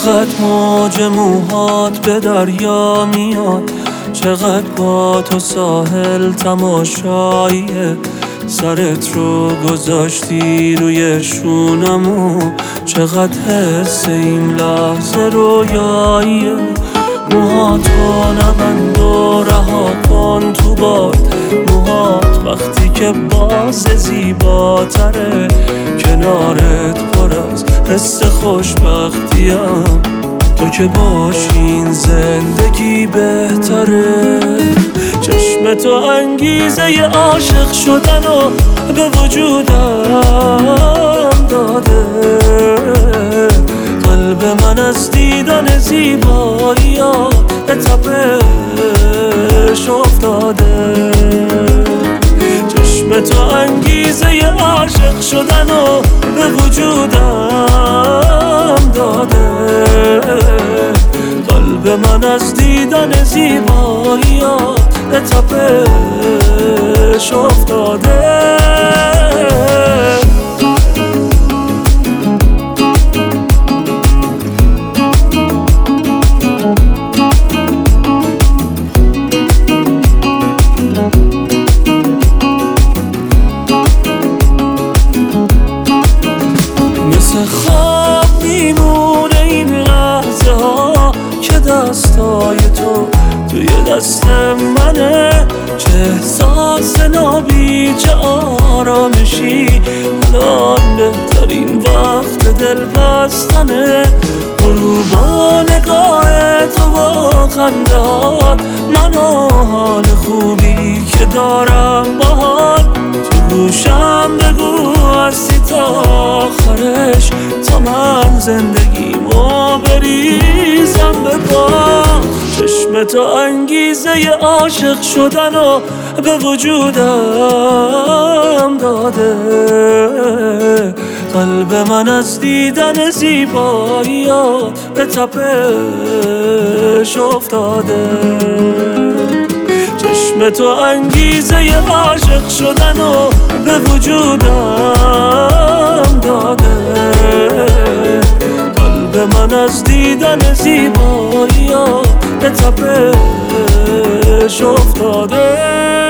چقدر موج موهات به دریا میاد، چقدر با تو ساحل تماشاییه. سرت رو گذاشتی روی شونمو، چقدر حس این لحظه رویاییه. موهاتو نبند و رها کن تو باد، موهات وقتی که باز زیباتره. کنارت پر از حس خوشبختیم، تو که باشین زندگی بهتره. چشم تو انگیزه ی عاشق شدن و به وجودم داده. قلب من از دیدن زیباییات به تپش افتاده. چشم تو انگیزه ی عاشق شدن و به وجودم داده. قلب من از دیدن زیباییات به تپش افتاده. مثل خواب میمونه این لحظه ها که دستای تو توی دست منه. چه احساس نابی، چه آرامشی، الان بهترین وقت دل بستنه. غروبا نگاه تو با خنده هات، من و حال خوبی که دارم باهات. تو گوشم بگو هستی تا آخرش، تا من زندگیمو بریزم به باد. چشم تو انگیزه ی عاشق شدن و به وجودم داده. قلب من از دیدن زیباییات به تپش افتاده. چشم تو انگیزه ی عاشق شدن و به وجودم داده. قلب من از دیدن زیباییات به تپش افتاده.